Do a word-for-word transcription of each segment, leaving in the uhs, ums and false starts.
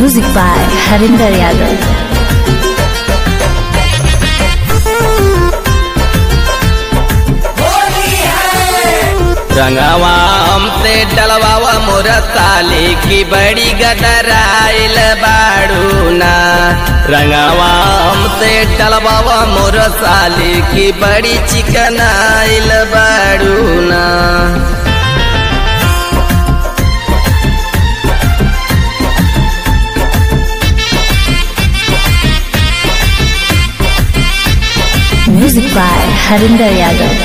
Music by Harinder Yadav. रंगवा हमसे डलवावा मोर साली की बड़ी गदराइल बाड़ू ना। रंगवा हमसे डलवावा मोर साली की बड़ी चिकनाइल बाड़ू ना। Music by Harinder Yadav.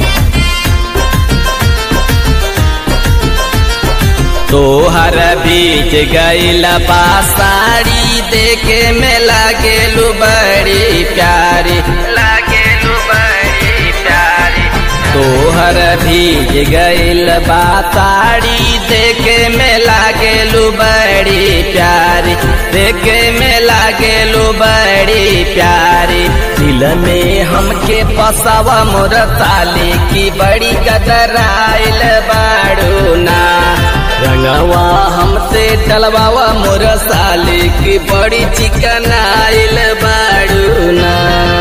तोहर बीच गईल बासाड़ी देखे में लागेलू बड़ी प्यारी, लागेलू बड़ी प्यारी। तोहर बीच गईल बासाड़ी देखे में लागेलू बड़ी प्यारी, देखे में लागेलू बड़ी प्यारी। दिल में हमके फसावा मोर साली की बड़ी गदराइल बाड़ू ना। रंगवा हमसे डलवावा मोर साली की बड़ी चिकनाइल बाड़ू ना।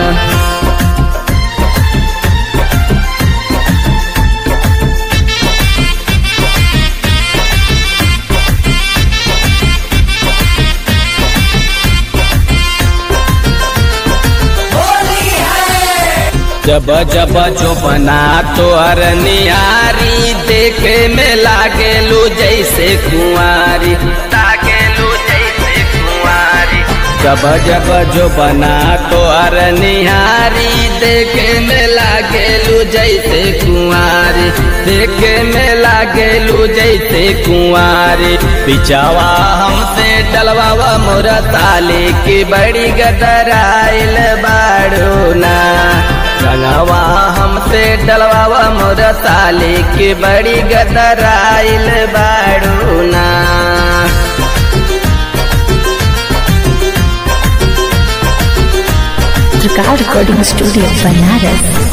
जब जब जो बना तो अरनियारी देखे में लागेलू जैसे कुंवारी, लागेलू जैसे कुंवारी। जब जब जो बना तो अरनियारी देखे में लागेलू जैसे कुंवारी, देखे में लागेलू जैसे कुंवारी। पिछावा हमसे डलवावा मोर साली की बड़ी गदराइल बाड़ू ना। रंगवा हमसे डलवावा मोर साली की बड़ी गदराइल बाड़ू ना। Tricar Recording Studio, Banaras.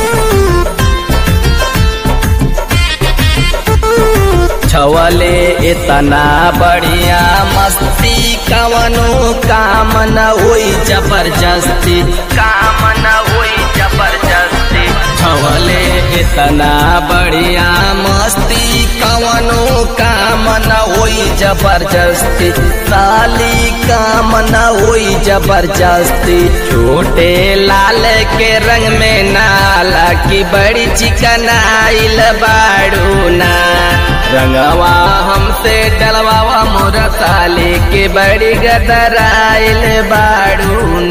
छवले इतना बढ़िया मस्ती कवनो काम न होई जबरदस्ती, काम न होई जबरदस्ती। छवले इतना बढ़िया मस्ती कवनो काम न होई जबरदस्ती, साली काम न होई जबरदस्ती। छोटे लाल के रंग में नाला की बड़ी चिकनाइल बाड़ू ना। रंगवा हमसे डलवावा मोर साली के बड़ी गदराइल बाड़ू